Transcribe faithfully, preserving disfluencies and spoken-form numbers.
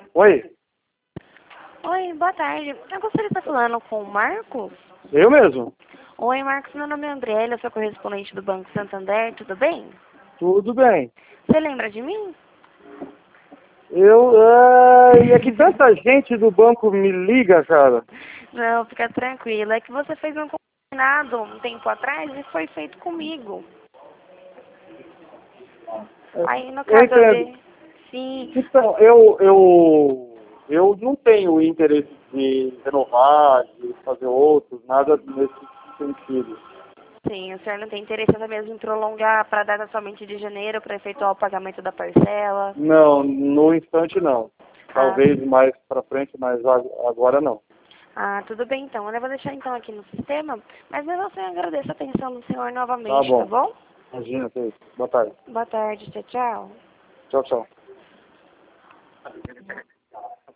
Oi, Oi, boa tarde. Eu gostaria de estar falando com o Marcos. eu mesmo. Oi, Marcos, meu nome é Andriela, eu sou correspondente do Banco Santander, tudo bem? Tudo bem. Você lembra de mim? Eu, é, e é que tanta gente do banco me liga, cara. Não, fica tranquila. É que você fez um combinado um tempo atrás e foi feito comigo. Aí, no Eu caso, eu entendo. dei... Sim, Então, eu, eu, eu não tenho interesse de renovar, de fazer outros, nada nesse sentido. sim, o senhor não tem interesse até mesmo em prolongar para a data somente de janeiro para efetuar o pagamento da parcela? Não, no instante não. Ah, Talvez mais pra frente, mas a- agora não. ah, tudo bem então. Eu vou deixar então aqui no sistema, mas mesmo assim eu agradeço a atenção do senhor Tá novamente, tá bom. bom? Imagina, que isso. Boa tarde. Boa tarde, tchau, tchau. Tchau, tchau.